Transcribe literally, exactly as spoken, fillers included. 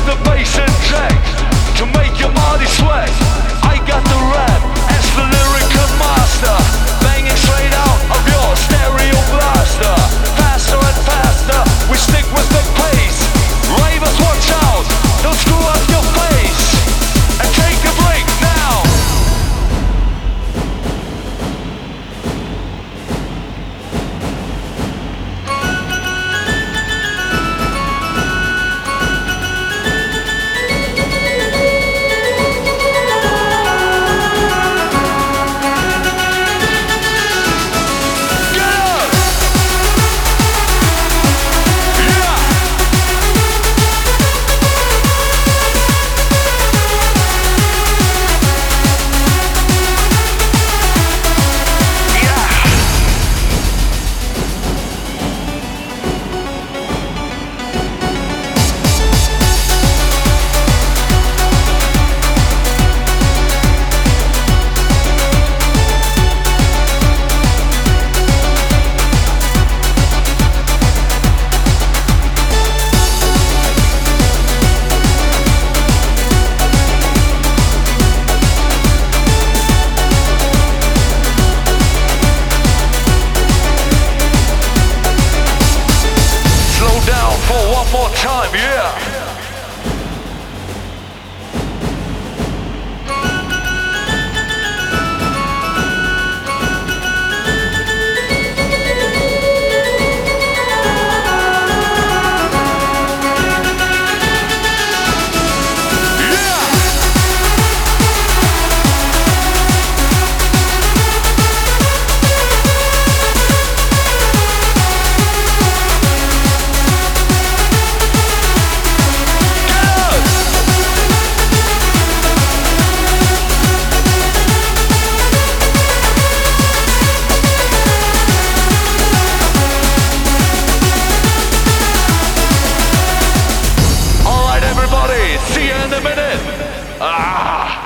the bass inject to make your body sweat. I got the rap as the lyrical master, banging straight out of your stereo blaster. Faster and faster, we stick with the pace. Ravers, watch out, don't screw up your face. And take a break now. One more time, yeah. See you in a minute. Ah.